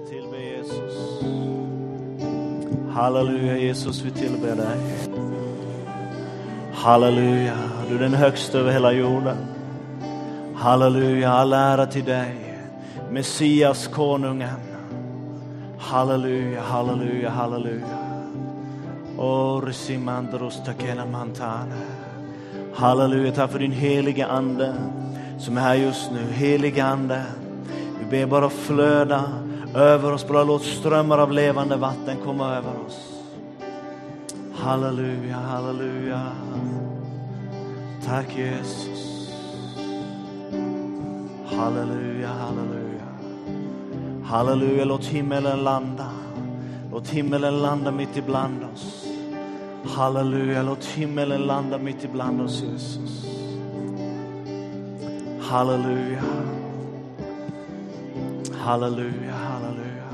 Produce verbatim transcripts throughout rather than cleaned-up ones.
tillber Jesus. Halleluja, Jesus, vi tillber dig. Halleluja, du är den högsta över hela jorden. Halleluja, all ära till dig, Messias, konungen. Halleluja, halleluja, halleluja. O risimandros takena mantane. Halleluja, tack för din heliga ande som är här just nu. Heliga ande, vi ber bara flöda över oss. Bara låt strömmar av levande vatten komma över oss. Halleluja, halleluja. Tack Jesus. Halleluja, halleluja. Halleluja, låt himmelen landa. Låt himmelen landa mitt ibland oss. Halleluja, låt himmelen landa mitt ibland oss, Jesus. Halleluja. Halleluja, halleluja.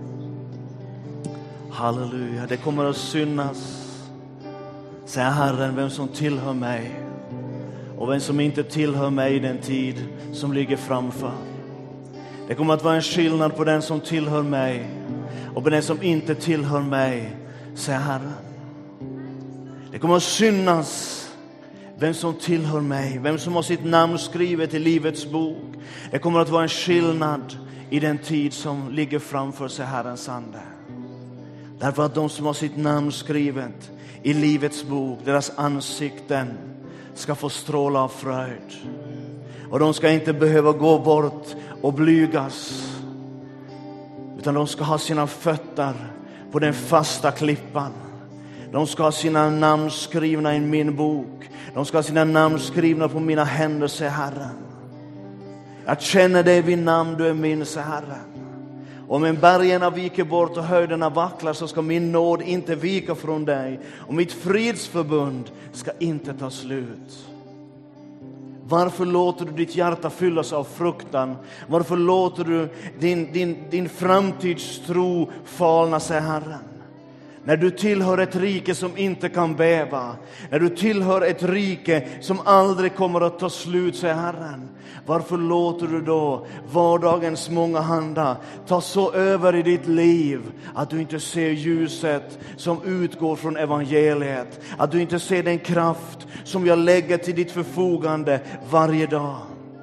Halleluja, det kommer att synas, säger Herren, vem som tillhör mig och vem som inte tillhör mig i den tid som ligger framför. Det kommer att vara en skillnad på den som tillhör mig och på den som inte tillhör mig, säger Herren. Det kommer att synas vem som tillhör mig, vem som har sitt namn skrivet i livets bok. Det kommer att vara en skillnad i den tid som ligger framför, sig Herrens ande. Därför att de som har sitt namn skrivet i livets bok, deras ansikten ska få stråla av fröjd. Och de ska inte behöva gå bort och blygas, utan de ska ha sina fötter på den fasta klippan. De ska ha sina namn skrivna i min bok. De ska ha sina namn skrivna på mina händer, säger Herren. Jag känner dig vid namn, du är min, säger Herren. Om en bergen viker bort och höjderna vacklar, så ska min nåd inte vika från dig. Och mitt fridsförbund ska inte ta slut. Varför låter du ditt hjärta fyllas av fruktan? Varför låter du din, din, din framtidstro falna, säger Herren? När du tillhör ett rike som inte kan bäva. När du tillhör ett rike som aldrig kommer att ta slut, säger Herren. Varför låter du då vardagens många handa ta så över i ditt liv att du inte ser ljuset som utgår från evangeliet? Att du inte ser den kraft som jag lägger till ditt förfogande varje dag?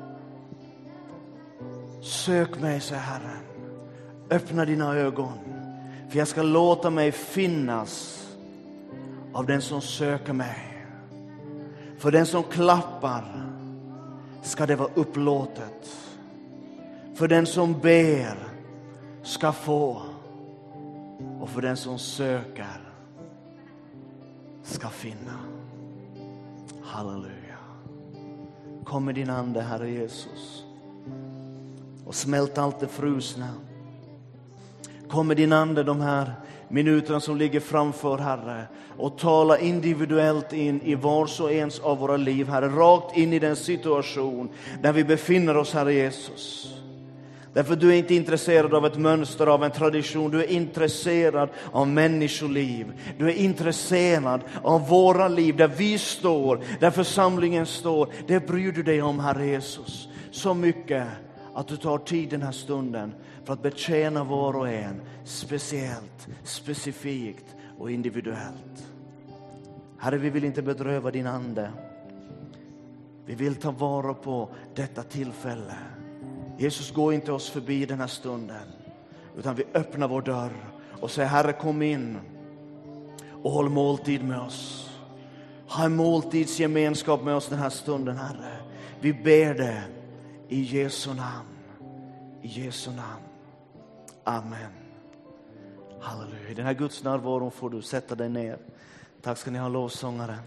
Sök mig, säger Herren. Öppna dina ögon. För jag ska låta mig finnas av den som söker mig. För den som klappar ska det vara upplåtet. För den som ber ska få. Och för den som söker ska finna. Halleluja. Kom med din ande, Herre Jesus. Och smält allt det frusna. Kom med din ande de här minuterna som ligger framför, Herre. Och tala individuellt in i vars och ens av våra liv, Herre. Rakt in i den situation där vi befinner oss, Herre Jesus. Därför du är inte intresserad av ett mönster, av en tradition. Du är intresserad av människoliv. Du är intresserad av våra liv, där vi står, där församlingen står. Det bryr du dig om, Herre Jesus. Så mycket att du tar tid den här stunden för att betjäna var och en speciellt, specifikt och individuellt. Herre, vi vill inte bedröva din ande. Vi vill ta vara på detta tillfälle. Jesus, gå inte oss förbi den här stunden, utan vi öppnar vår dörr och säger: Herre, kom in och håll måltid med oss. Ha en måltidsgemenskap med oss den här stunden, Herre. Vi ber det i Jesu namn. I Jesu namn. Amen. Halleluja. I den här Guds närvaron får du sätta dig ner. Tack ska ni ha, lovsångaren.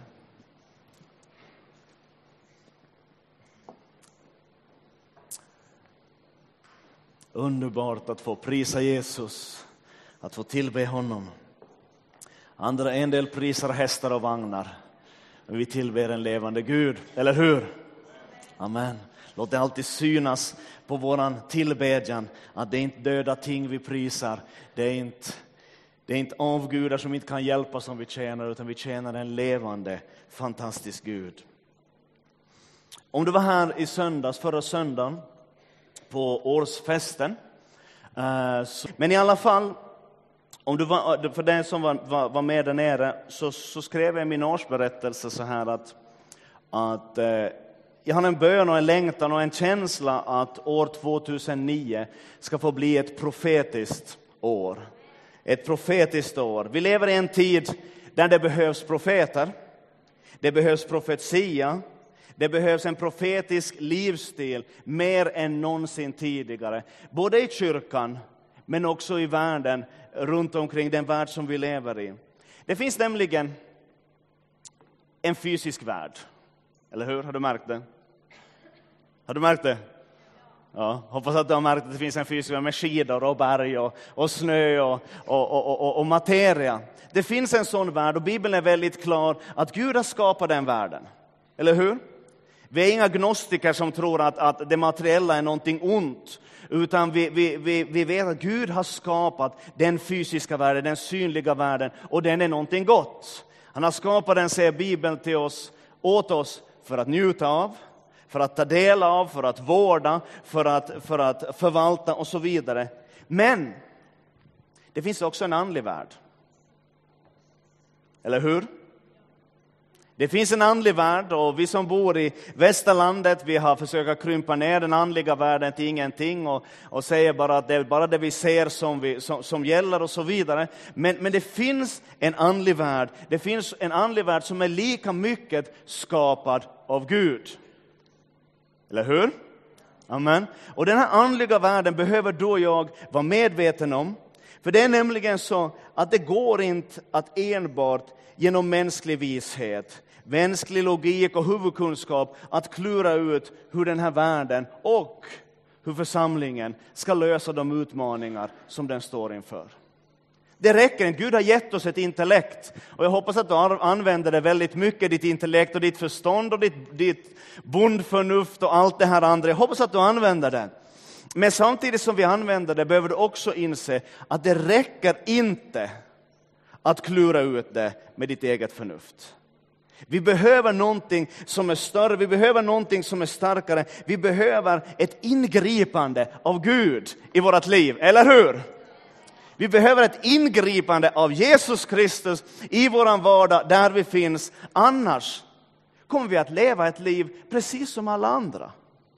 Underbart att få prisa Jesus. Att få tillbe honom. Andra, en del prisar hästar och vagnar. Men vi tillber en levande Gud. Eller hur? Amen. Låt det alltid synas på våran tillbedjan att det är inte döda ting vi prisar. Det är inte, det är inte avgudar som inte kan hjälpa som vi tjänar, utan vi tjänar en levande, fantastisk Gud. Om du var här i söndags, förra söndagen, på årsfesten, Uh, så, men i alla fall, om du var, för den som var, var, var med där nere, så, så skrev jag i min årsberättelse så här att, att uh, jag har en bön och en längtan och en känsla att år tvåtusennio ska få bli ett profetiskt år. Ett profetiskt år. Vi lever i en tid där det behövs profeter. Det behövs profetia. Det behövs en profetisk livsstil mer än någonsin tidigare. Både i kyrkan men också i världen runt omkring den värld som vi lever i. Det finns nämligen en fysisk värld. Eller hur? Har du märkt det? Har du märkt det? Ja, hoppas att du har märkt att det finns en fysisk värld med skidor och berg och, och snö och, och, och, och, och materia. Det finns en sån värld och Bibeln är väldigt klar att Gud har skapat den världen. Eller hur? Vi är inga gnostiker som tror att, att det materiella är någonting ont. Utan vi, vi, vi, vi vet att Gud har skapat den fysiska världen, den synliga världen. Och den är någonting gott. Han har skapat den, säger Bibeln till oss, åt oss för att njuta av. För att ta del av, för att vårda, för att, för att förvalta och så vidare. Men det finns också en andlig värld. Eller hur? Det finns en andlig värld och vi som bor i västerlandet, vi har försökt krympa ner den andliga världen till ingenting och, och säger bara att det är bara det vi ser som, vi, som, som gäller och så vidare. Men, men det finns en andlig värld. Det finns en andlig värld som är lika mycket skapad av Gud. Eller hur? Amen. Och den här andliga världen behöver då jag vara medveten om. För det är nämligen så att det går inte att enbart genom mänsklig vishet, mänsklig logik och huvudkunskap att klura ut hur den här världen och hur församlingen ska lösa de utmaningar som den står inför. Det räcker inte. Gud har gett oss ett intellekt. Och jag hoppas att du använder det väldigt mycket, ditt intellekt och ditt förstånd och ditt, ditt bondförnuft och allt det här andra. Jag hoppas att du använder det. Men samtidigt som vi använder det behöver du också inse att det räcker inte att klura ut det med ditt eget förnuft. Vi behöver någonting som är större, vi behöver någonting som är starkare. Vi behöver ett ingripande av Gud i vårt liv, eller hur? Vi behöver ett ingripande av Jesus Kristus i våran vardag där vi finns. Annars kommer vi att leva ett liv precis som alla andra.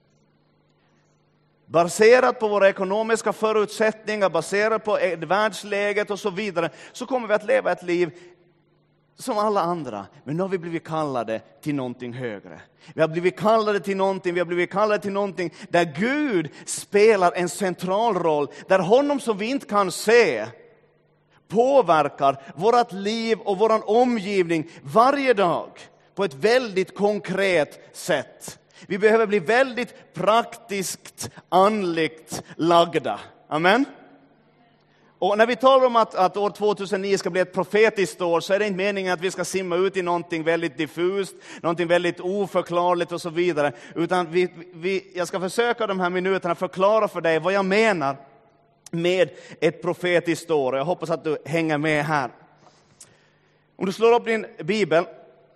Baserat på våra ekonomiska förutsättningar, baserat på världsläget och så vidare, så kommer vi att leva ett liv som alla andra. Men nu har vi blivit kallade till någonting högre. Vi har blivit kallade till någonting, vi har blivit kallade till någonting där Gud spelar en central roll. Där honom som vi inte kan se påverkar vårt liv och vår omgivning varje dag på ett väldigt konkret sätt. Vi behöver bli väldigt praktiskt, andligt lagda. Amen. Och när vi talar om att, att år tvåtusennio ska bli ett profetiskt år, så är det inte meningen att vi ska simma ut i någonting väldigt diffust, någonting väldigt oförklarligt och så vidare. Utan vi, vi, jag ska försöka de här minuterna förklara för dig vad jag menar med ett profetiskt år. Jag hoppas att du hänger med här. Om du slår upp din bibel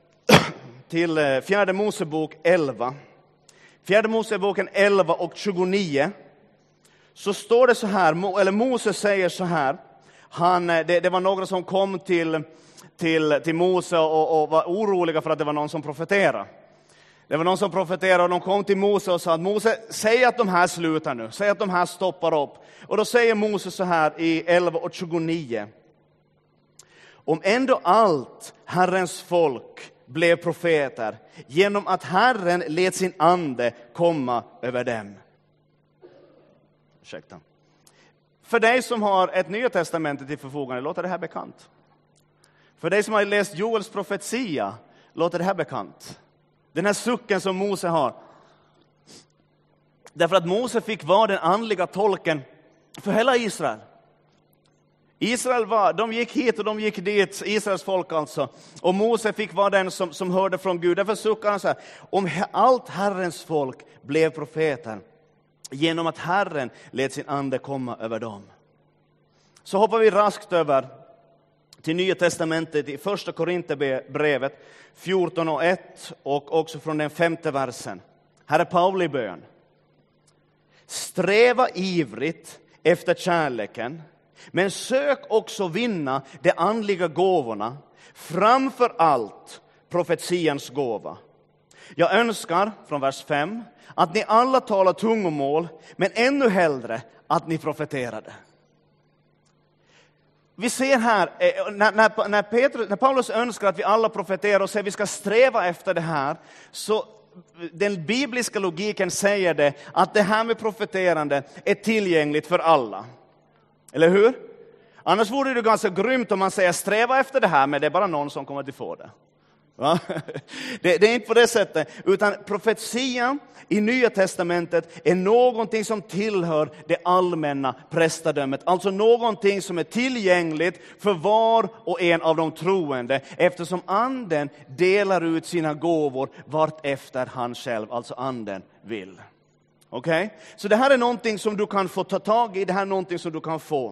till fjärde Mosebok elva. Fjärde Moseboken elva och tjugonio. Så står det så här, eller Moses säger så här. Han, det, det var några som kom till, till, till Mose och, och var oroliga för att det var någon som profeterade. Det var någon som profeterade och de kom till Mose och sa att Mose, säg att de här slutar nu. Säg att de här stoppar upp. Och då säger Mose så här i elva och tjugonio. Om ändå allt Herrens folk blev profeter genom att Herren lät sin ande komma över dem. Ursäkta. För dig som har ett Nya testamentet till förfogande, låter det här bekant. För dig som har läst Joels profetia, låter det här bekant. Den här sucken som Mose har. Därför att Mose fick vara den andliga tolken för hela Israel. Israel var, de gick hit och de gick dit, Israels folk alltså. Och Mose fick vara den som, som hörde från Gud. Därför suckar han så här, om allt Herrens folk blev profeter genom att Herren lät sin ande komma över dem. Så hoppar vi raskt över till Nya testamentet i första Korinthierbrevet fjorton och ett och också från den femte versen. Här är Pauli bön. Sträva ivrigt efter kärleken, men sök också vinna de andliga gåvorna, framför allt profetians gåva. Jag önskar, från vers fem, att ni alla talar tungomål, men ännu hellre att ni profeterade. Vi ser här, när, när, när, Petrus, när Paulus önskar att vi alla profeterar och säger att vi ska sträva efter det här, så den bibliska logiken säger det att det här med profeterande är tillgängligt för alla. Eller hur? Annars vore det ganska grymt om man säger sträva efter det här, men det är bara någon som kommer att få det. Va? Det, det är inte på det sättet, utan profetia i Nya testamentet är någonting som tillhör det allmänna prästadömet. Alltså någonting som är tillgängligt för var och en av de troende, eftersom anden delar ut sina gåvor vart efter han själv, alltså anden, vill. Okej? Okay? Så det här är någonting som du kan få ta tag i, det här är någonting som du kan få.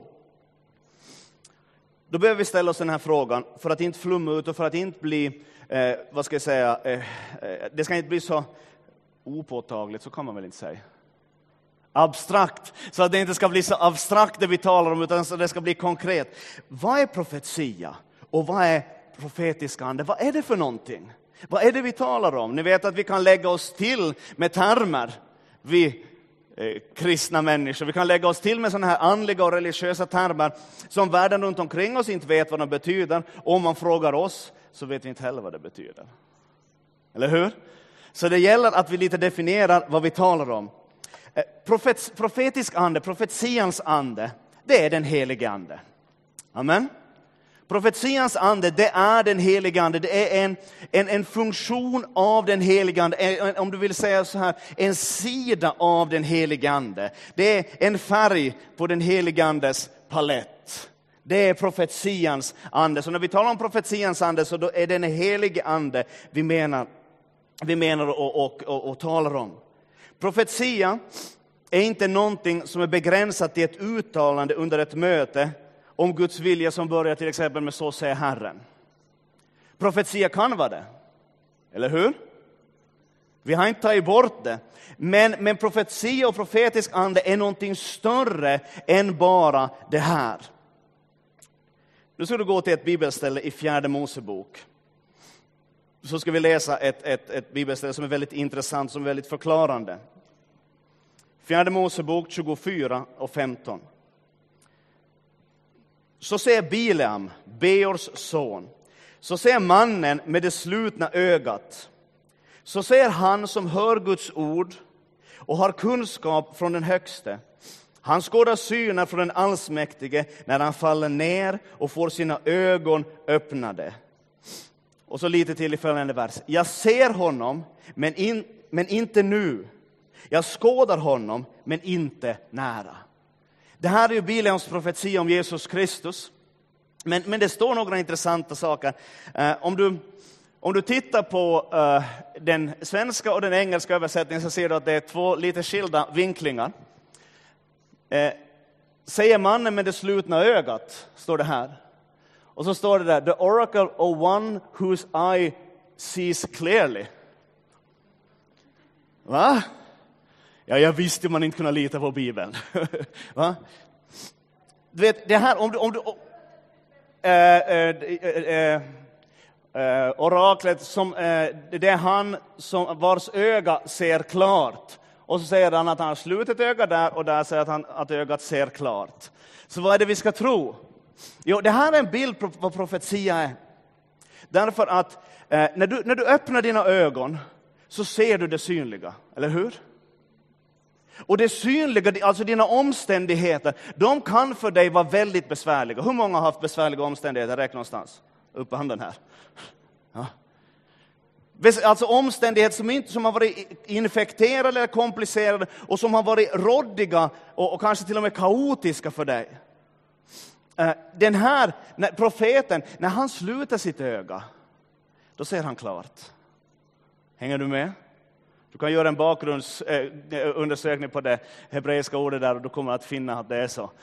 Då behöver vi ställa oss den här frågan för att inte flumma ut och för att inte bli, eh, vad ska jag säga, eh, det ska inte bli så opåtagligt, så kan man väl inte säga. Abstrakt, så att det inte ska bli så abstrakt det vi talar om, utan så det ska bli konkret. Vad är profetia och vad är profetisk ande? Vad är det för någonting? Vad är det vi talar om? Ni vet att vi kan lägga oss till med termer, vi eh, kristna människor. Vi kan lägga oss till med sådana här andliga och religiösa termer som världen runt omkring oss inte vet vad de betyder. Och om man frågar oss så vet vi inte heller vad det betyder. Eller hur? Så det gäller att vi lite definierar vad vi talar om. Eh, profet, profetisk ande, profetians ande, det är den helige ande. Amen. Profetians ande, det är den helige ande. Det är en, en, en funktion av den helige ande. En, om du vill säga så här, en sida av den helige ande. Det är en färg på den helige andes palett. Det är profetians ande. Så när vi talar om profetians ande så då är det en helige ande vi menar, vi menar och, och, och, och talar om. Profetia är inte någonting som är begränsat till ett uttalande under ett möte om Guds vilja som börjar till exempel med så säger Herren. Profetia kan vara det. Eller hur? Vi har inte tagit bort det. Men, men profetia och profetisk ande är någonting större än bara det här. Nu ska du gå till ett bibelställe i fjärde Mosebok. Så ska vi läsa ett, ett, ett bibelställe som är väldigt intressant, som är väldigt förklarande. Fjärde Mosebok tjugofyra och femton. Så säger Bileam, Beors son. Så säger mannen med det slutna ögat. Så säger han som hör Guds ord och har kunskap från den högste. Han skådar syner från den allsmäktige när han faller ner och får sina ögon öppnade. Och så lite till i följande vers. Jag ser honom, men, in, men inte nu. Jag skådar honom, men inte nära. Det här är ju Bileams profetia om Jesus Kristus. Men, men det står några intressanta saker. Eh, om, du, om du tittar på eh, den svenska och den engelska översättningen så ser du att det är två lite skilda vinklingar. Eh, säger mannen med det slutna ögat, står det här. Och så står det där, the oracle of one whose eye sees clearly. Va? Ja, jag visste man inte kunde lita på Bibeln. Va? Du vet, det här, om du... Om du äh, äh, äh, äh, oraklet, som, äh, det är han som, vars öga ser klart. Och så säger han att han har slutet öga där, och där säger han att ögat ser klart. Så vad är det vi ska tro? Jo, det här är en bild på vad profetia är. Därför att äh, när, du, när du öppnar dina ögon så ser du det synliga, eller hur? Och det synliga, alltså dina omständigheter, de kan för dig vara väldigt besvärliga. Hur många har haft besvärliga omständigheter? Räkna någonstans. Upp på handen här. Ja. Alltså omständigheter som, inte, som har varit infekterade eller komplicerade och som har varit råddiga och, och kanske till och med kaotiska för dig. Den här när profeten, när han sluter sitt öga, då ser han klart. Hänger du med? Du kan göra en bakgrundsundersökning på det hebreiska ordet där och du kommer att finna att det är så.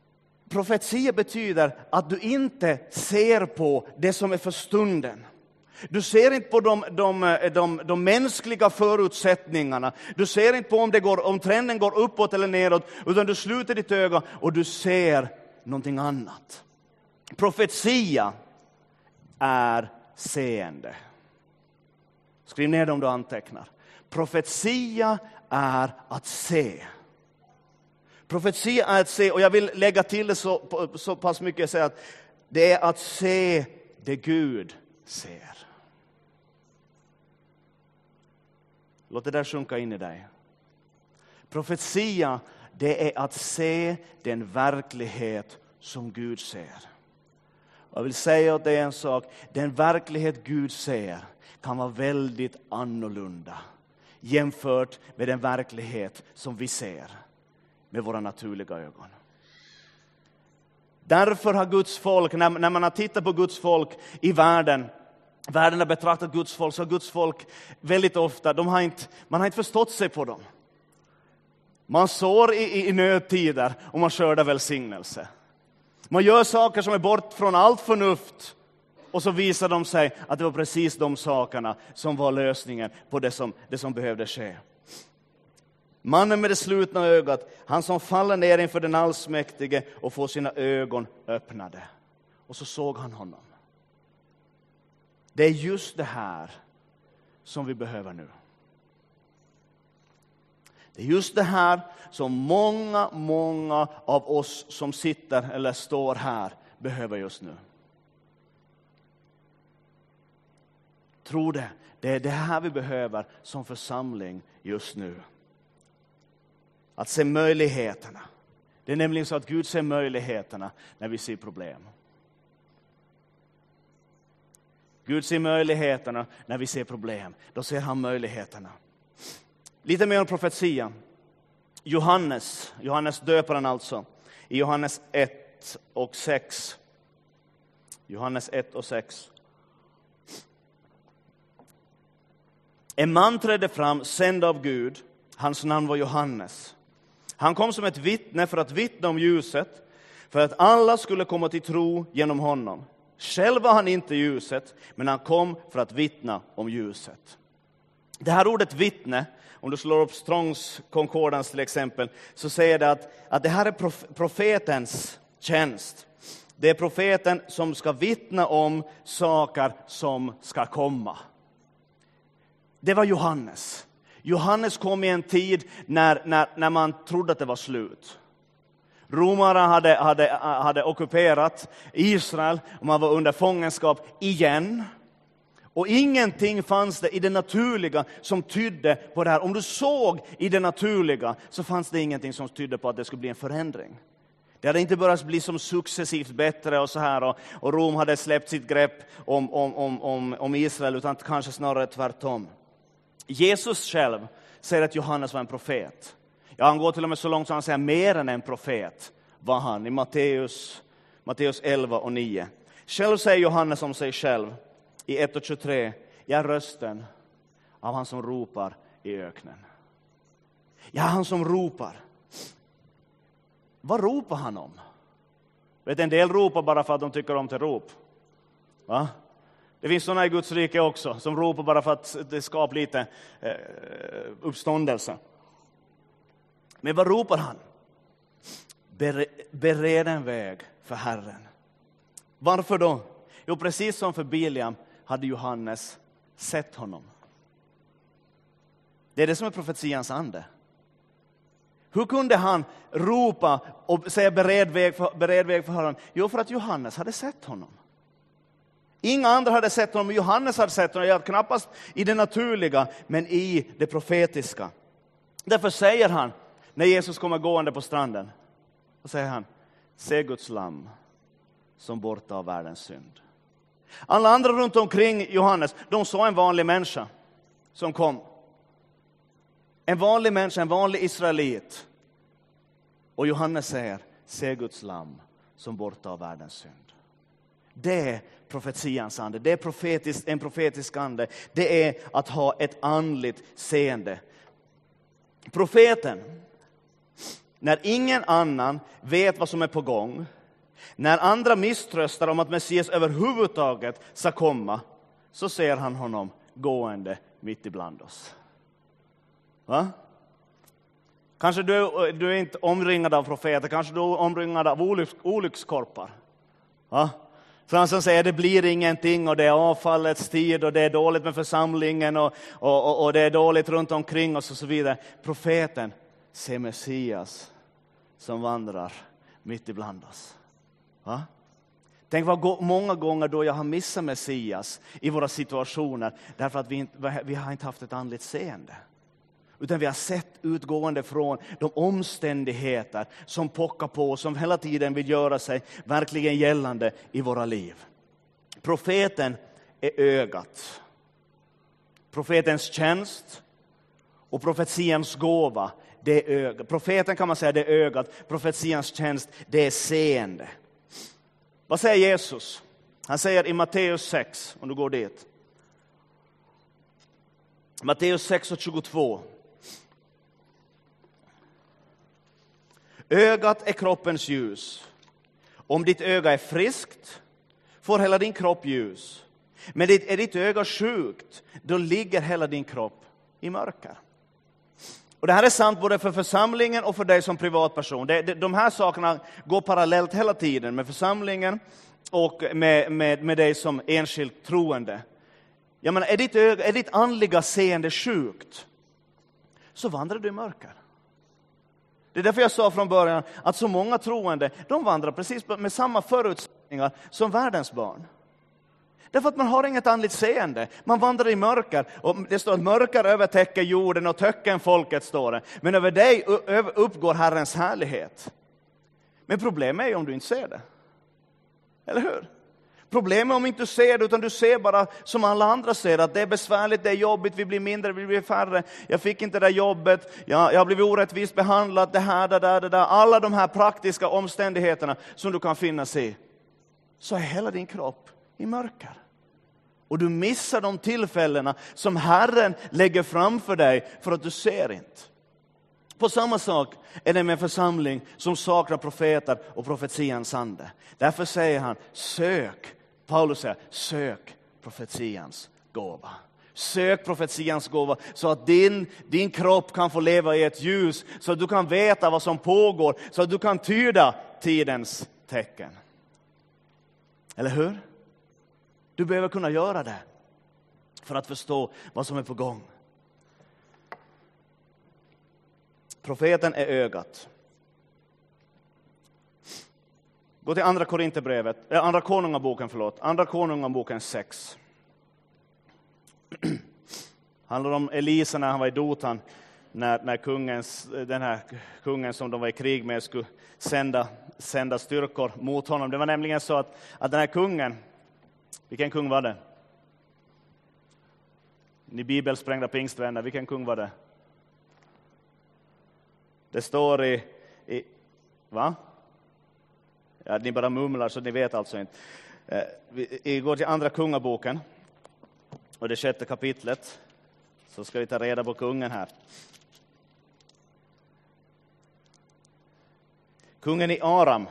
Profetia betyder att du inte ser på det som är för stunden. Du ser inte på de, de, de, de mänskliga förutsättningarna. Du ser inte på om, det går, om trenden går uppåt eller neråt. Utan du sluter ditt öga och du ser någonting annat. Profetia är seende. Skriv ner det om du antecknar. Profetia är att se. Profetia är att se, och jag vill lägga till det så, så pass mycket och säga att det är att se det Gud ser. Låt det där sjunka in i dig. Profetia, det är att se den verklighet som Gud ser. Jag vill säga åt dig en sak. Den verklighet Gud ser kan vara väldigt annorlunda jämfört med den verklighet som vi ser med våra naturliga ögon. Därför har Guds folk, när, när man har tittat på Guds folk i världen, världen har betraktat Guds folk, så har Guds folk väldigt ofta, de har inte, man har inte förstått sig på dem. Man sår i, i, i nödtider och man skördar välsignelse. Man gör saker som är bort från allt förnuft. Och så visar de sig att det var precis de sakerna som var lösningen på det som, det som behövde ske. Mannen med det slutna ögat, han som faller ner inför den allsmäktige och får sina ögon öppnade. Och så såg han honom. Det är just det här som vi behöver nu. Det är just det här som många, många av oss som sitter eller står här behöver just nu. Tror det. Det är det här vi behöver som församling just nu. Att se möjligheterna. Det är nämligen så att Gud ser möjligheterna när vi ser problem. Gud ser möjligheterna när vi ser problem. Då ser han möjligheterna. Lite mer om profetia. Johannes, Johannes döparen alltså. I Johannes ett och sex. Johannes ett och sex. En man trädde fram, sänd av Gud. Hans namn var Johannes. Han kom som ett vittne för att vittna om ljuset, för att alla skulle komma till tro genom honom. Själv var han inte ljuset, men han kom för att vittna om ljuset. Det här ordet vittne, om du slår upp Strongs Concordance till exempel, så säger det att, att det här är prof, profetens tjänst. Det är profeten som ska vittna om saker som ska komma. Det var Johannes. Johannes kom i en tid när, när, när man trodde att det var slut. Romarna hade, hade, hade ockuperat Israel och man var under fångenskap igen. Och ingenting fanns det i det naturliga som tydde på det här. Om du såg i det naturliga så fanns det ingenting som tydde på att det skulle bli en förändring. Det hade inte börjat bli som successivt bättre och så här. Och, och Rom hade släppt sitt grepp om, om, om, om, om Israel, utan kanske snarare tvärtom. Jesus själv säger att Johannes var en profet. Ja, han går till och med så långt så han säger mer än en profet var han i Matteus, Matteus elva och nio. Själv säger Johannes om sig själv i ett och tjugotre. Jag är rösten av han som ropar i öknen. Ja, han som ropar. Vad ropar han om? Vet, en del ropar bara för att de tycker om till rop. Va? Det finns sådana i Guds rike också som ropar bara för att det skapar lite eh, uppståndelse. Men vad ropar han? Bere, bered en väg för Herren. Varför då? Jo, precis som för Biliam hade Johannes sett honom. Det är det som är profetians ande. Hur kunde han ropa och säga bered väg för, bered väg för Herren? Jo, för att Johannes hade sett honom. Inga andra hade sett honom, men Johannes hade sett honom. Ja, knappast i det naturliga, men i det profetiska. Därför säger han, när Jesus kommer gående på stranden, så säger han, se Guds lamm som borta av världens synd. Alla andra runt omkring Johannes, de såg en vanlig människa som kom. En vanlig människa, en vanlig israelit. Och Johannes säger, se Guds lamm som borta av världens synd. Det är profetians ande. Det är profetisk, en profetisk ande. Det är att ha ett andligt seende. Profeten, när ingen annan vet vad som är på gång, när andra misströstar om att Messias överhuvudtaget ska komma, så ser han honom gående mitt ibland oss. Va? Kanske du, du är inte omringad av profeter, kanske du är omringad av olycks, olyckskorpar. Va? Fransen säger det blir ingenting och det är avfallets tid och det är dåligt med församlingen och, och, och, och det är dåligt runt omkring oss och så vidare. Profeten ser Messias som vandrar mitt ibland oss. Va? Tänk vad många gånger då jag har missat Messias i våra situationer därför att vi, inte, vi har inte haft ett andligt seende. Utan vi har sett utgående från de omständigheter som pockar på och som hela tiden vill göra sig verkligen gällande i våra liv. Profeten är ögat. Profetens tjänst och profetians gåva, det är ögat. Profeten kan man säga det är ögat. Profetians tjänst, det är seende. Vad säger Jesus? Han säger i Matteus sex, om du går dit. Matteus sex och tjugotvå. Ögat är kroppens ljus. Om ditt öga är friskt får hela din kropp ljus. Men är ditt öga sjukt, då ligger hela din kropp i mörker. Och det här är sant både för församlingen och för dig som privatperson. De här sakerna går parallellt hela tiden med församlingen och med, med, med dig som enskilt troende. Jag menar, är ditt, öga, är ditt andliga seende sjukt, så vandrar du i mörker. Det är därför jag sa från början att så många troende, de vandrar precis med samma förutsättningar som världens barn. Därför att man har inget andligt seende. Man vandrar i mörker. Och det står att mörker övertäcker jorden och töcken folket, står det. Men över dig uppgår Herrens härlighet. Men problemet är ju om du inte ser det. Eller hur? Problemet är om inte du ser det, utan du ser bara som alla andra ser. Att det är besvärligt, det är jobbigt, vi blir mindre, vi blir färre. Jag fick inte det där jobbet, jag, jag har blivit orättvist behandlad, det här, det där, det där. Alla de här praktiska omständigheterna som du kan finnas i. Så är hela din kropp i mörker. Och du missar de tillfällena som Herren lägger framför dig för att du ser inte. På samma sak är det med en församling som saknar profeter och profetians ande. Därför säger han, sök, Paulus säger, sök profetians gåva. Sök profetians gåva så att din, din kropp kan få leva i ett ljus. Så att du kan veta vad som pågår. Så att du kan tyda tidens tecken. Eller hur? Du behöver kunna göra det för att förstå vad som är på gång. Profeten är ögat. Gå till andra Korinthierbrevet, äh, andra konungaboken, förlåt. Andra konungaboken sex. Handlar om Elisa när han var i Dotan. När, när kungens, den här kungen som de var i krig med skulle sända, sända styrkor mot honom. Det var nämligen så att, att den här kungen, vilken kung var det? Ni bibelsprängda pingstvänner, vilken kung var det? Det står i, i va? Ja, ni bara mumlar så ni vet alltså inte. Eh, vi, vi går till andra kungaboken och det sjätte kapitlet. Så ska vi ta reda på kungen här. Kungen i Aram.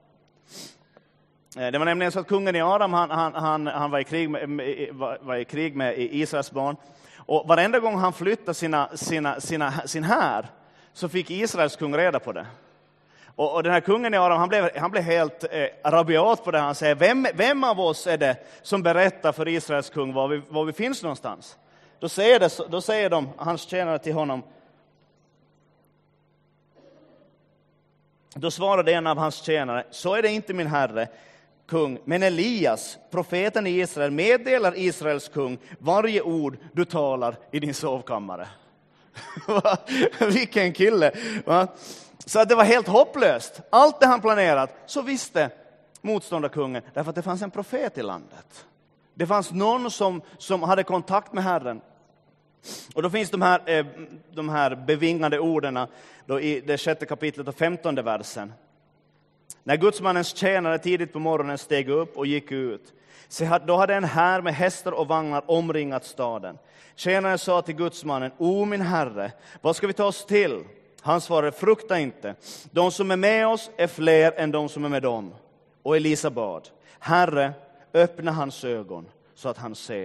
Det var nämligen så att kungen i Aram han, han, han, han var, i krig med, var, var i krig med Israels barn. Och varenda gång han flyttade sina, sina, sina, sin här så fick Israels kung reda på det. Och, och den här kungen i Aram han blev, han blev helt eh, rabiat på det. Han säger, vem, vem av oss är det som berättar för Israels kung var vi, var vi finns någonstans? Då säger, det, då säger de, hans tjänare till honom. Då svarade en av hans tjänare, så är det inte min herre kung, men Elias, profeten i Israel, meddelar Israels kung varje ord du talar i din sovkammare. Vilken kille! Va? Så att det var helt hopplöst. Allt det han planerat, så visste motståndarkungen, därför att det fanns en profet i landet. Det fanns någon som, som hade kontakt med Herren. Och då finns de här, eh, de här bevingade orden då i det sjätte kapitlet och femtonde versen. När gudsmannens tjänare tidigt på morgonen steg upp och gick ut, så då hade en här med hästar och vagnar omringat staden. Tjänaren sa till gudsmannen, o min herre, vad ska vi ta oss till? Han svarade, frukta inte. De som är med oss är fler än de som är med dem. Och Elisa bad, Herre, öppna hans ögon så att han ser.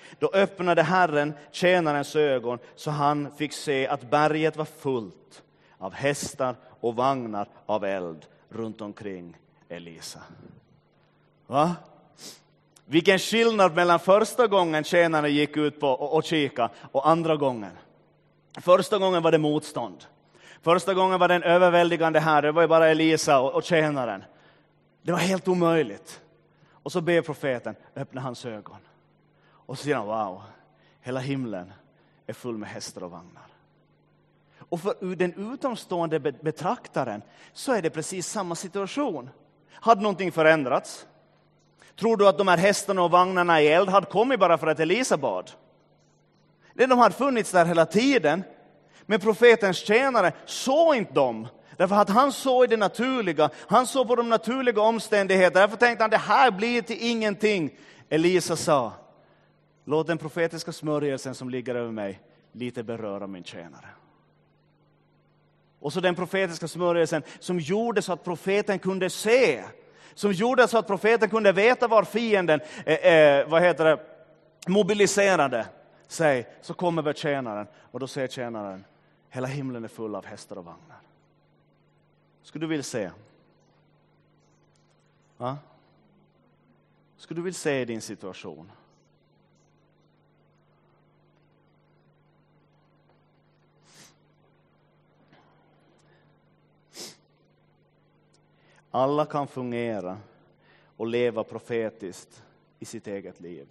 Då öppnade Herren tjänarens ögon så han fick se att berget var fullt av hästar och vagnar av eld runt omkring Elisa. Va? Vilken skillnad mellan första gången tjänaren gick ut på och, och kika och andra gången. Första gången var det motstånd. Första gången var det en överväldigande här. Det var ju bara Elisa och, och tjänaren. Det var helt omöjligt. Och så ber profeten, öppna hans ögon. Och så säger han, wow, hela himlen är full med hästar och vagnar. Och för den utomstående betraktaren så är det precis samma situation. Hade någonting förändrats? Tror du att de här hästarna och vagnarna i eld hade kommit bara för att Elisa bad? Det de hade funnits där hela tiden. Men profetens tjänare såg inte dem. Därför att han såg det naturliga. Han såg på de naturliga omständigheterna. Därför tänkte han, det här blir till ingenting. Elisa sa, låt den profetiska smörjelsen som ligger över mig lite beröra min tjänare. Och så den profetiska smörjelsen som gjorde så att profeten kunde se. Som gjorde så att profeten kunde veta var fienden eh, eh, vad heter det, mobiliserade sig. Så kommer väl tjänaren och då säger tjänaren, hela himlen är full av hästar och vagnar. Skulle du vilja se? Va? Skulle du vilja se din situation? Alla kan fungera och leva profetiskt i sitt eget liv.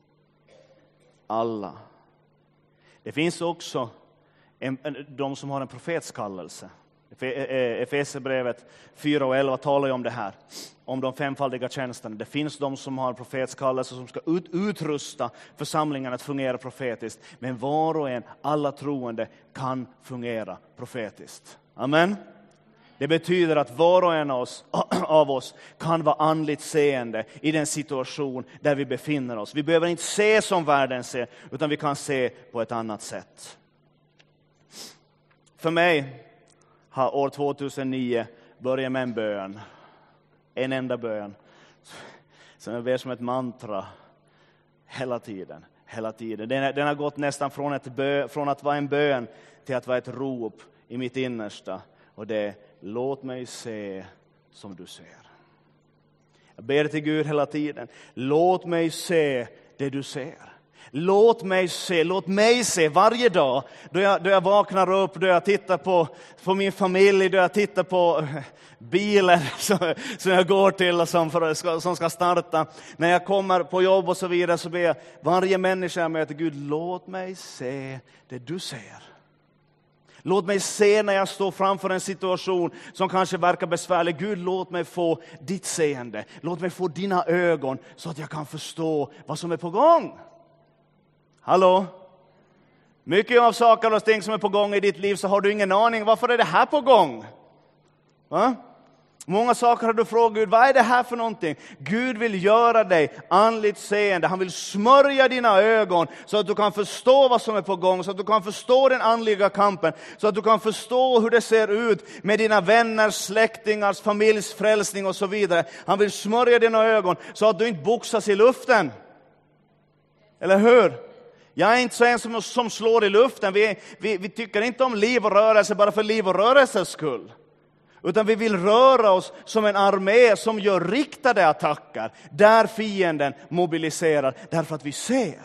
Alla. Det finns också en, en, de som har en profetskallelse. Efesierbrevet fyra och elva talar ju om det här. Om de femfaldiga tjänsterna. Det finns de som har en profetskallelse som ska ut, utrusta församlingen att fungera profetiskt. Men var och en, alla troende kan fungera profetiskt. Amen. Det betyder att var och en av oss, av oss kan vara andligt seende i den situation där vi befinner oss. Vi behöver inte se som världen ser, utan vi kan se på ett annat sätt. För mig har år tvåtusennio börjat med en bön. En enda bön. Som jag ber som ett mantra hela tiden. Hela tiden. Den, den har gått nästan från, ett bö, från att vara en bön till att vara ett rop i mitt innersta. Och det är, låt mig se som du ser. Jag ber till Gud hela tiden. Låt mig se det du ser. Låt mig se, låt mig se varje dag då jag, då jag vaknar upp, då jag tittar på, på min familj, då jag tittar på bilen som, som jag går till och som, för, som ska starta. När jag kommer på jobb och så vidare så ber jag varje människa jag möter, Gud, låt mig se det du ser. Låt mig se när jag står framför en situation som kanske verkar besvärlig. Gud, låt mig få ditt seende. Låt mig få dina ögon så att jag kan förstå vad som är på gång. Hallå? Mycket av saker och ting som är på gång i ditt liv så har du ingen aning. Varför är det här på gång? Va? Många saker har du frågat Gud, vad är det här för någonting? Gud vill göra dig andligt seende. Han vill smörja dina ögon så att du kan förstå vad som är på gång. Så att du kan förstå den andliga kampen. Så att du kan förstå hur det ser ut med dina vänner, släktingars, familjs frälsning och så vidare. Han vill smörja dina ögon så att du inte boxas i luften. Eller hur? Jag är inte så en som, som slår i luften. Vi, vi, vi tycker inte om liv och rörelse bara för liv och rörelses skull. Utan vi vill röra oss som en armé som gör riktade attacker. Där fienden mobiliserar. Därför att vi ser.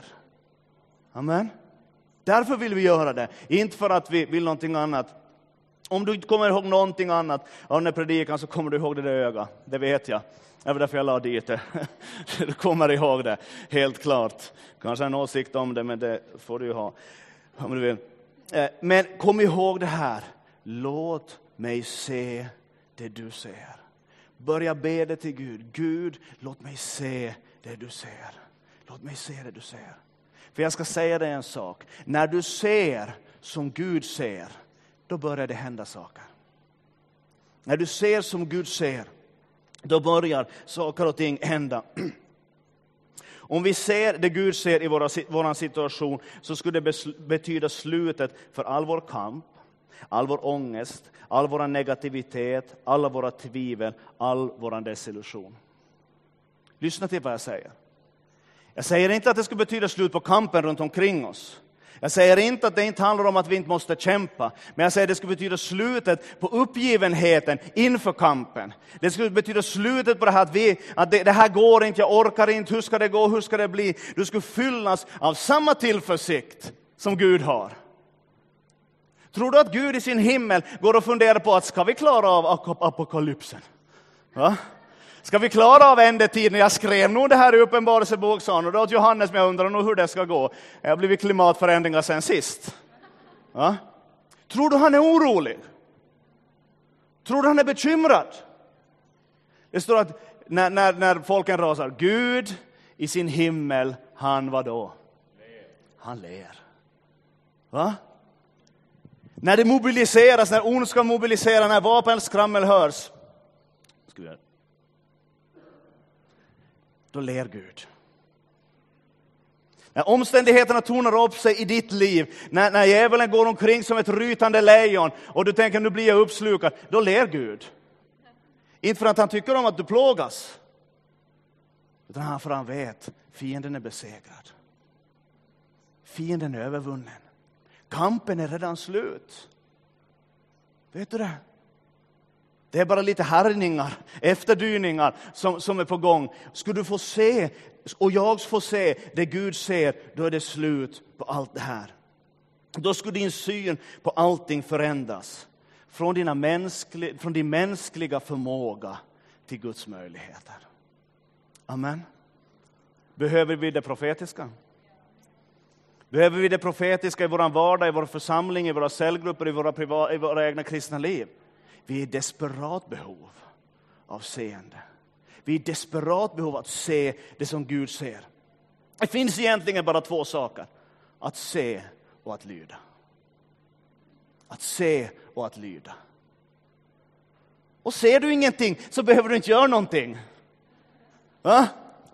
Amen. Därför vill vi göra det. Inte för att vi vill någonting annat. Om du inte kommer ihåg någonting annat av den här predikan så kommer du ihåg det där öga. Det vet jag. Det var därför jag la dit det. Du kommer ihåg det. Helt klart. Kanske en åsikt om det, men det får du ju ha. Om du vill. Men kom ihåg det här. Låt mig se det du ser. Börja be det till Gud. Gud, låt mig se det du ser. Låt mig se det du ser. För jag ska säga dig en sak. När du ser som Gud ser, då börjar det hända saker. När du ser som Gud ser, då börjar saker och ting hända. Om vi ser det Gud ser i våra, vår situation så skulle det betyda slutet för all vår kamp, all vår ångest, all vår negativitet, alla våra tvivel, all vår desillusion. Lyssna till vad jag säger. Jag säger inte att det ska betyda slut på kampen runt omkring oss. Jag säger inte att det inte handlar om att vi inte måste kämpa. Men jag säger att det ska betyda slutet på uppgivenheten inför kampen. Det ska betyda slutet på det här att, vi, att det, det här går inte, jag orkar inte, hur ska det gå, hur ska det bli? Du ska fyllas av samma tillförsikt som Gud har. Tror du att Gud i sin himmel går och funderar på att ska vi klara av apokalypsen? Va? Ska vi klara av ändetiden? Jag skrev nog det här i Uppenbarelseboken och då åt Johannes, men jag undrar nog hur det ska gå. Det har blivit klimatförändringar sen sist. Va? Tror du han är orolig? Tror du han är bekymrad? Det står att när, när, när folken rasar, Gud i sin himmel, han vad då? Han ler. Va? När det mobiliseras, när ondskan mobiliserar, när vapens skrammel hörs, ska vi göra. Då ler Gud. När omständigheterna tonar upp sig i ditt liv, när, när djävulen går omkring som ett rytande lejon och du tänker nu blir jag uppslukad, då ler Gud. Inte för att han tycker om att du plågas, utan han för han vet fienden är besegrad. Fienden är övervunnen. Kampen är redan slut. Vet du det? Det är bara lite härningar, efterdyningar som, som är på gång. Skulle du få se, och jag får se det Gud ser, då är det slut på allt det här. Då skulle din syn på allting förändras. Från, dina mänskliga, från din mänskliga förmåga till Guds möjligheter. Amen. Behöver vi det profetiska? Behöver vi det profetiska i vår vardag, i vår församling, i våra cellgrupper, i våra, priva, i våra egna kristna liv? Vi är i desperat behov av seende. Vi är i desperat behov av att se det som Gud ser. Det finns egentligen bara två saker. Att se och att lyda. Att se och att lyda. Och ser du ingenting så behöver du inte göra någonting. Va?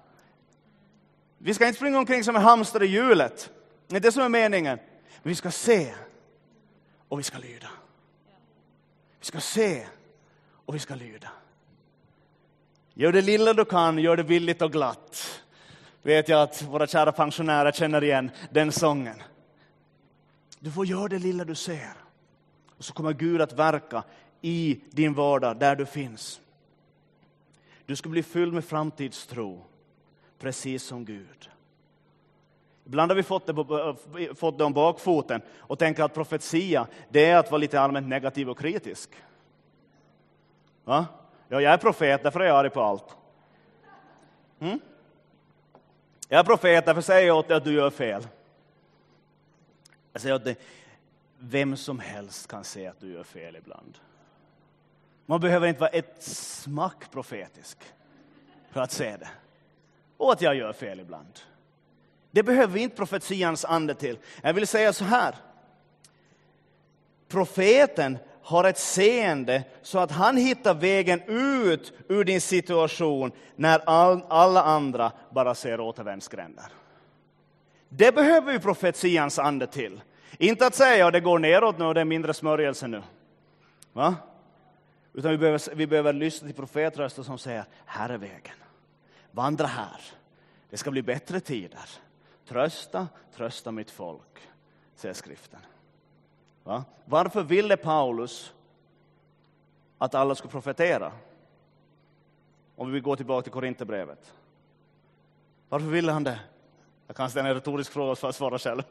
Vi ska inte springa omkring som en hamster i hjulet. Det är det som är meningen. Men vi ska se och vi ska lyda. Vi ska se och vi ska lyda. Gör det lilla du kan, gör det villigt och glatt. Vet jag att våra kära pensionärer känner igen den sången. Du får göra det lilla du ser. Och så kommer Gud att verka i din vardag där du finns. Du ska bli fylld med framtidstro. Precis som Gud. Ibland har vi fått det, på, fått det om bakfoten och tänker att profetia, det är att vara lite allmänt negativ och kritisk. Va? Ja, jag är profet, därför är jag arg på allt. Mm? Jag är profet, därför säger jag åt dig att du gör fel. Jag säger åt dig, vem som helst kan se att du gör fel ibland. Man behöver inte vara ett smack profetisk för att se det. Och att jag gör fel ibland. Det behöver vi inte profetians ande till. Jag vill säga så här. Profeten har ett seende så att han hittar vägen ut ur din situation när all, alla andra bara ser återvändsgränder. Det behöver vi profetians ande till. Inte att säga att det går neråt nu och det är mindre smörjelse nu. Va? Utan vi behöver, vi behöver lyssna till profetröster som säger, här är vägen. Vandra här. Det ska bli bättre tider. Trösta, trösta mitt folk, säger skriften. Va? Varför ville Paulus att alla skulle profetera? Om vi vill gå tillbaka till Korinthierbrevet. Varför ville han det? Jag kan ställa en retorisk fråga för att svara själv.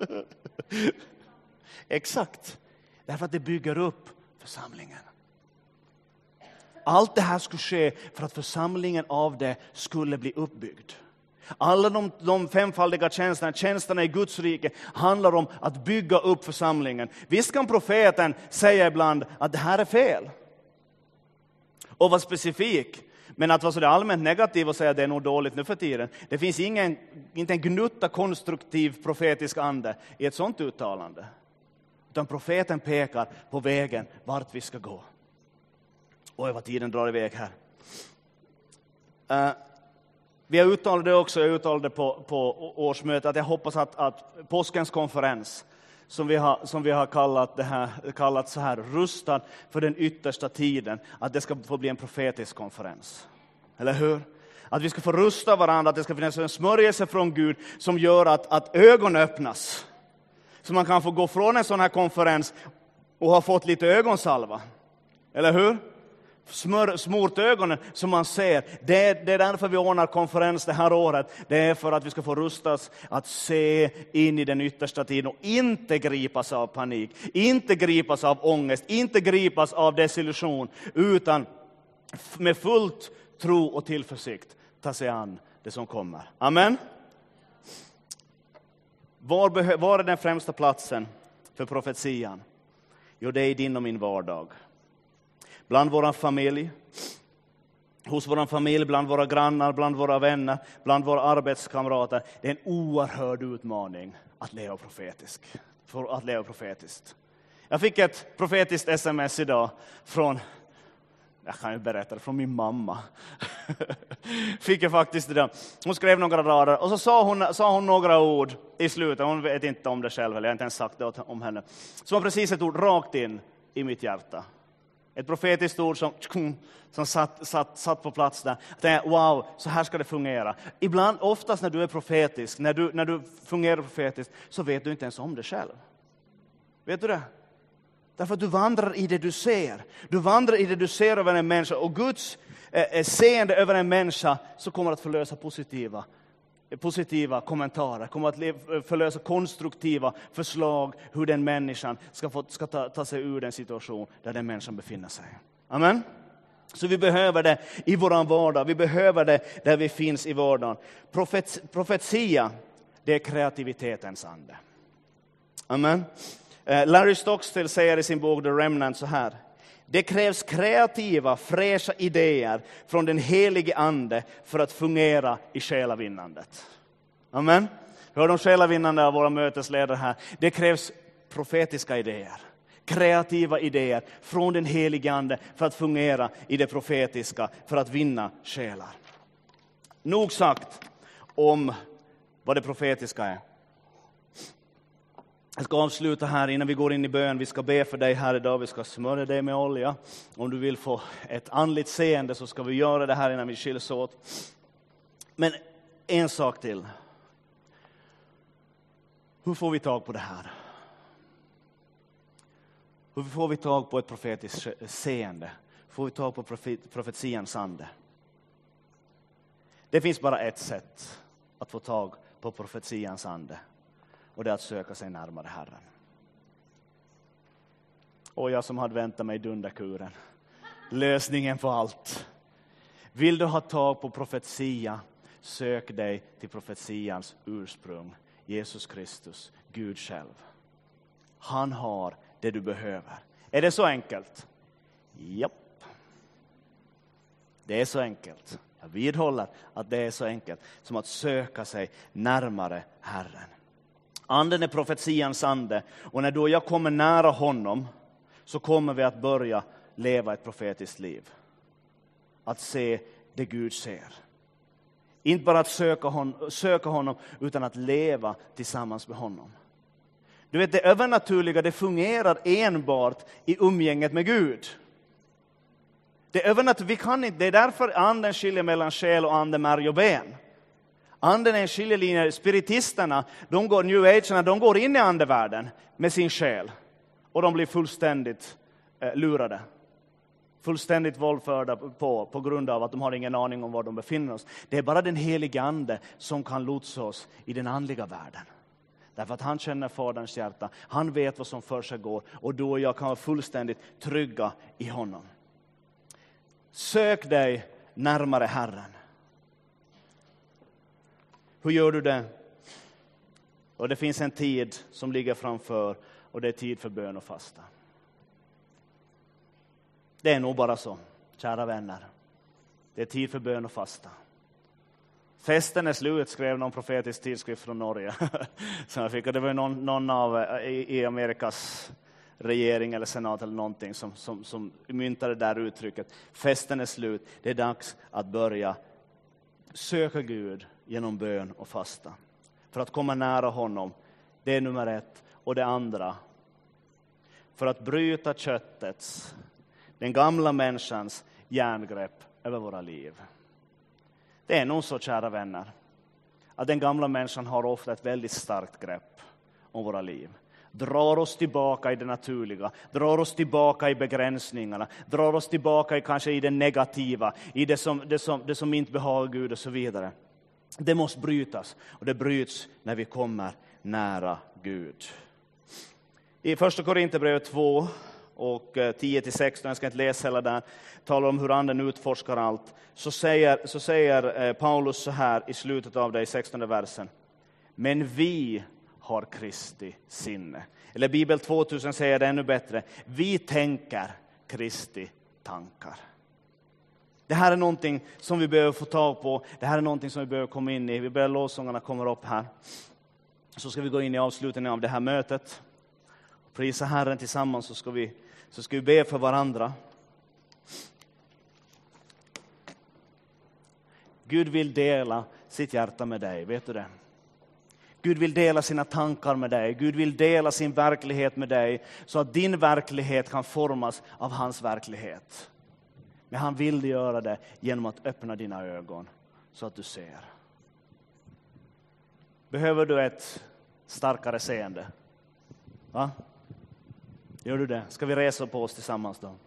Exakt. Därför att det bygger upp församlingen. Allt det här skulle ske för att församlingen av det skulle bli uppbyggd. Alla de, de femfaldiga tjänsterna, tjänsterna i Guds rike handlar om att bygga upp församlingen. Visst kan profeten säga ibland att det här är fel. Och vara specifik. Men att vara så allmänt negativ och säga att det är nog dåligt nu för tiden. Det finns ingen, inte en gnutta konstruktiv profetisk ande i ett sånt uttalande. Utan profeten pekar på vägen vart vi ska gå. Oj, vad tiden drar iväg här. Uh, vi har uttalat det också, jag uttalade det på, på årsmötet, att jag hoppas att, att påskens konferens, som vi har, som vi har kallat, det här, kallat så här, rustad för den yttersta tiden, att det ska få bli en profetisk konferens. Eller hur? Att vi ska få rusta varandra, att det ska finnas en smörjelse från Gud som gör att, att ögon öppnas. Så man kan få gå från en sån här konferens och ha fått lite ögonsalva. Eller hur? Smör, smort ögonen som man ser. Det är, det är därför vi ordnar konferens det här året. Det är för att vi ska få rustas att se in i den yttersta tiden och inte gripas av panik, inte gripas av ångest, inte gripas av desillusion, utan med fullt tro och tillförsikt ta sig an det som kommer. Amen. Var, behö- var är den främsta platsen för profetian? Jo, det är i din och min vardag. Bland vår familj, hos vår familj, bland våra grannar, bland våra vänner, bland våra arbetskamrater. Det är en oerhörd utmaning att leva profetisk, för att leva profetiskt. Jag fick ett profetiskt sms idag från, jag kan ju berätta det, från min mamma. Fick jag faktiskt idag. Hon skrev några rader och så sa hon, sa hon några ord i slutet. Hon vet inte om det själv, eller jag har inte ens sagt det om henne. Så var precis ett ord rakt in i mitt hjärta. Ett profetiskt ord som, som satt, satt, satt på plats där. Jag tänkte, wow, så här ska det fungera. Ibland, oftast när du är profetisk, när du, när du fungerar profetiskt, så vet du inte ens om det själv. Vet du det? Därför att du vandrar i det du ser. Du vandrar i det du ser över en människa. Och Guds eh, seende över en människa så kommer att förlösa positiva, positiva kommentarer. Kommer att förlösa konstruktiva förslag hur den människan ska, få, ska ta, ta sig ur den situation där den människan befinner sig. Amen. Så vi behöver det i våran vardag. Vi behöver det där vi finns i vardagen. Profet, profetia, det är kreativitetens ande. Amen. Larry Stockstill säger i sin bok The Remnant så här: det krävs kreativa, fräscha idéer från den helige ande för att fungera i själavinnandet. Amen. Vi har de själavinnande av våra mötesledare här. Det krävs profetiska idéer, kreativa idéer från den helige ande för att fungera i det profetiska, för att vinna själar. Nog sagt om vad det profetiska är. Jag ska avsluta här innan vi går in i bön. Vi ska be för dig här idag. Vi ska smörja dig med olja. Om du vill få ett andligt seende så ska vi göra det här innan vi skiljs åt. Men en sak till. Hur får vi tag på det här? Hur får vi tag på ett profetiskt seende? Får vi tag på profet, profetians ande? Det finns bara ett sätt att få tag på profetians ande. Och det är att söka sig närmare Herren. Och jag som hade väntat mig dunderkuren. Lösningen på allt. Vill du ha tag på profetia, sök dig till profetians ursprung. Jesus Kristus, Gud själv. Han har det du behöver. Är det så enkelt? Japp. Det är så enkelt. Jag vidhåller att det är så enkelt som att söka sig närmare Herren. Anden är profetians ande. Och när då jag kommer nära honom så kommer vi att börja leva ett profetiskt liv. Att se det Gud ser. Inte bara att söka honom, söka honom utan att leva tillsammans med honom. Du vet, det övernaturliga, det fungerar enbart i umgänget med Gud. Det övernaturliga, vi kan inte, det är därför anden skiljer mellan själ och ande, märg och ben. Anden är en skiljelinje. Spiritisterna, de går, New Agerna, de går in i andevärlden med sin själ. Och de blir fullständigt eh, lurade. Fullständigt våldförda på, på grund av att de har ingen aning om var de befinner oss. Det är bara den helige ande som kan lotsa oss i den andliga världen. Därför att han känner faderns hjärta. Han vet vad som för sig går. Och då och jag kan vara fullständigt trygga i honom. Sök dig närmare Herren. Hur gör du det? Och det finns en tid som ligger framför. Och det är tid för bön och fasta. Det är nog bara så, kära vänner. Det är tid för bön och fasta. Festen är slut, skrev någon profetisk tidskrift från Norge. Som jag fick. Och det var någon, någon av i, i Amerikas regering eller senat eller någonting som, som, som myntade det där uttrycket. Festen är slut, det är dags att börja söka Gud genom bön och fasta. För att komma nära honom, det är nummer ett. Och det andra, för att bryta köttets, den gamla människans järngrepp över våra liv. Det är nog så, kära vänner, att den gamla människan har ofta ett väldigt starkt grepp om våra liv. Drar oss tillbaka i det naturliga, drar oss tillbaka i begränsningarna, drar oss tillbaka i kanske i det negativa, i det som, det som, det som inte behagar Gud och så vidare. Det måste brytas, och det bryts när vi kommer nära Gud. I första Korinthierbrevet två och tio till sexton, jag ska inte läsa hela där, talar om hur anden utforskar allt. Så säger, så säger Paulus så här i slutet av det i sextonde versen. Men vi har Kristi sinne. Eller Bibel tvåtusen säger det ännu bättre. Vi tänker Kristi tankar. Det här är någonting som vi behöver få tag på. Det här är någonting som vi behöver komma in i. Vi börjar, lovsångarna kommer upp här. Så ska vi gå in i avslutningen av det här mötet. Prisa Herren tillsammans, så ska vi, så ska vi be för varandra. Gud vill dela sitt hjärta med dig, vet du det? Gud vill dela sina tankar med dig. Gud vill dela sin verklighet med dig, så att din verklighet kan formas av hans verklighet. Men han vill göra det genom att öppna dina ögon så att du ser. Behöver du ett starkare seende? Va? Gör du det? Ska vi resa på oss tillsammans då?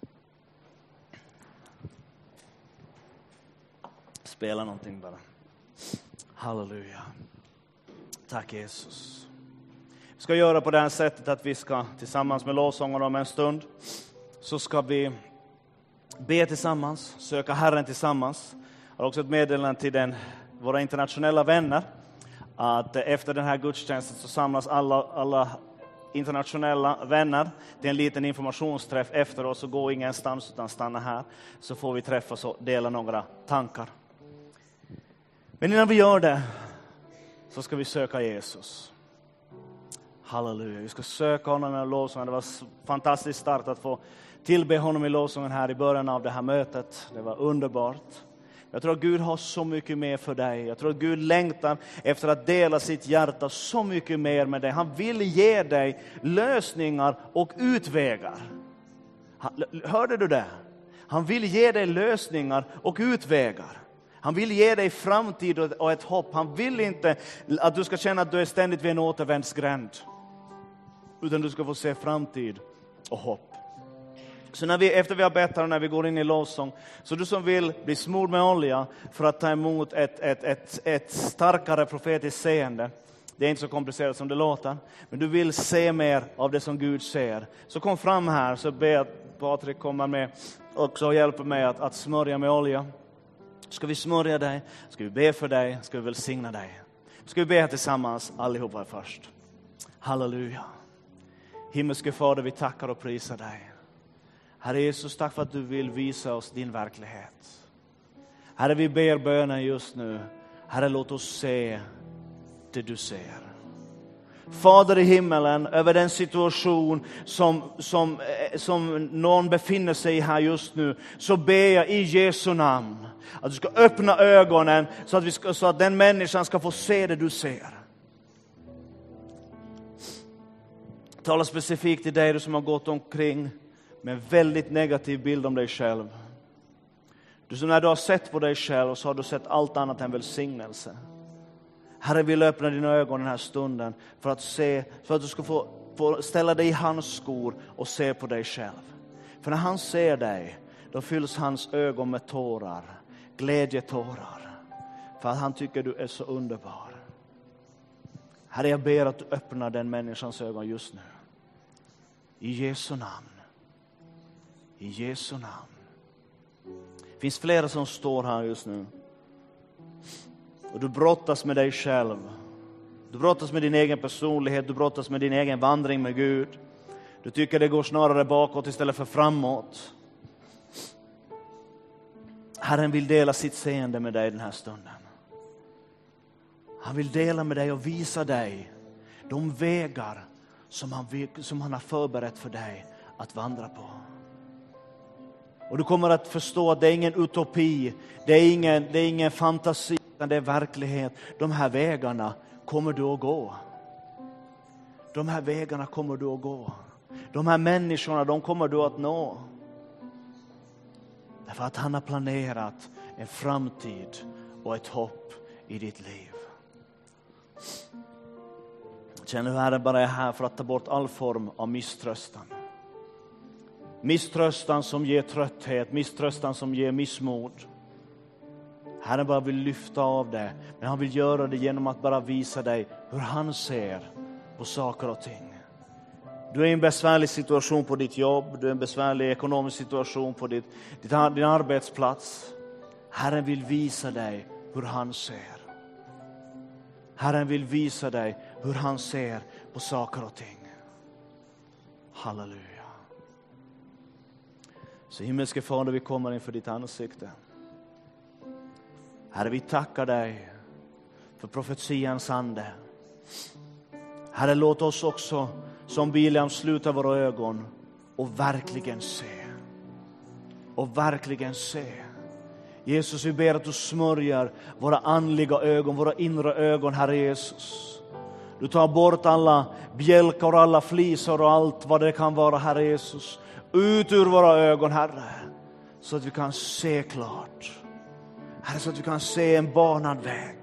Spela någonting bara. Halleluja. Tack Jesus. Vi ska göra på det här sättet att vi ska tillsammans med lovsångarna om en stund, så ska vi be tillsammans, söka Herren tillsammans. Jag har också ett meddelande till den, våra internationella vänner, att efter den här gudstjänsten så samlas alla, alla internationella vänner till en liten informationsträff efter oss, och gå ingenstans utan stanna här, så får vi träffas och dela några tankar. Men innan vi gör det så ska vi söka Jesus. Halleluja. Vi ska söka honom i lovsången. Det var fantastiskt starkt att få tillbe honom i lovsången här i början av det här mötet. Det var underbart. Jag tror att Gud har så mycket mer för dig. Jag tror att Gud längtar efter att dela sitt hjärta så mycket mer med dig. Han vill ge dig lösningar och utvägar. Hörde du det? Han vill ge dig lösningar och utvägar. Han vill ge dig framtid och ett hopp. Han vill inte att du ska känna att du är ständigt vid en återvändsgränd, utan du ska få se framtid och hopp. Så när vi, efter vi har bett här, när vi går in i lovsång, så du som vill bli smord med olja för att ta emot ett, ett, ett, ett starkare profetiskt seende. Det är inte så komplicerat som det låter, men du vill se mer av det som Gud ser. Så kom fram här, så ber att Patrik kommer med också och hjälper mig att, att smörja med olja. Ska vi smörja dig, ska vi be för dig, ska vi välsigna dig. Ska vi be tillsammans allihopa först. Halleluja. Himmelske Fader, vi tackar och prisar dig. Herre Jesus, tack för att du vill visa oss din verklighet. Herre, vi ber bönen just nu. Herre, låt oss se det du ser. Fader i himmelen, över den situation som, som, som någon befinner sig i här just nu, så ber jag i Jesu namn att du ska öppna ögonen så att, vi ska, så att den människan ska få se det du ser. Tala specifikt till dig, du som har gått omkring med en väldigt negativ bild om dig själv. Du som när du har sett på dig själv, så har du sett allt annat än välsignelse. Herre, vill öppna dina ögon den här stunden för att se, för att du ska få, få ställa dig i hans skor och se på dig själv. För när han ser dig, då fylls hans ögon med tårar, glädjetårar, för att han tycker du är så underbar. Herre, jag ber att du öppnar den människans ögon just nu. I Jesu namn. I Jesu namn. Det finns flera som står här just nu. Och du brottas med dig själv. Du brottas med din egen personlighet. Du brottas med din egen vandring med Gud. Du tycker det går snarare bakåt istället för framåt. Herren vill dela sitt seende med dig den här stunden. Han vill dela med dig och visa dig de vägar som han, som han har förberett för dig att vandra på. Och du kommer att förstå att det är ingen utopi. Det är ingen, det är ingen fantasi. Det är verklighet. De här vägarna kommer du att gå. De här vägarna kommer du att gå. De här människorna, de kommer du att nå. Därför att han har planerat en framtid och ett hopp i ditt liv. Känner du Herren bara är här för att ta bort all form av misströstan. Misströstan som ger trötthet, misströstan som ger missmod. Herren bara vill lyfta av det, men han vill göra det genom att bara visa dig hur han ser på saker och ting. Du är i en besvärlig situation på ditt jobb, du är i en besvärlig ekonomisk situation på ditt, ditt, din arbetsplats. Herren vill visa dig hur han ser. Herren vill visa dig hur han ser på saker och ting. Halleluja. Så himmelske Fader, vi kommer inför ditt ansikte. Herre, vi tackar dig för profetians ande. Herre, låt oss också som Bileam sluta våra ögon och verkligen se. Och verkligen se. Jesus, vi ber att du smörjer våra andliga ögon, våra inre ögon, Herre Jesus. Du tar bort alla bjälkar och alla flisor och allt vad det kan vara, Herre Jesus. Ut ur våra ögon, Herre, så att vi kan se klart. Herre, så att vi kan se en banad väg.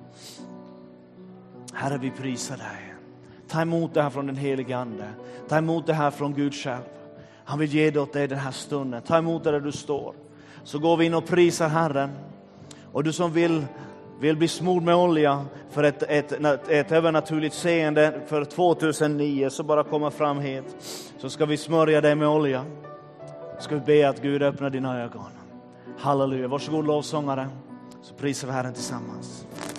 Herre, vi prisar dig. Ta emot det här från den helige Ande. Ta emot det här från Gud själv. Han vill ge det åt dig den här stunden. Ta emot det där du står. Så går vi in och prisar Herren. Och du som vill, vill bli smord med olja för ett, ett, ett, ett övernaturligt seende för tvåtusennio, så bara komma fram hit. Så ska vi smörja dig med olja. Ska vi be att Gud öppnar dina ögon. Halleluja. Varsågod lovsångare. Så prisar vi Herren tillsammans.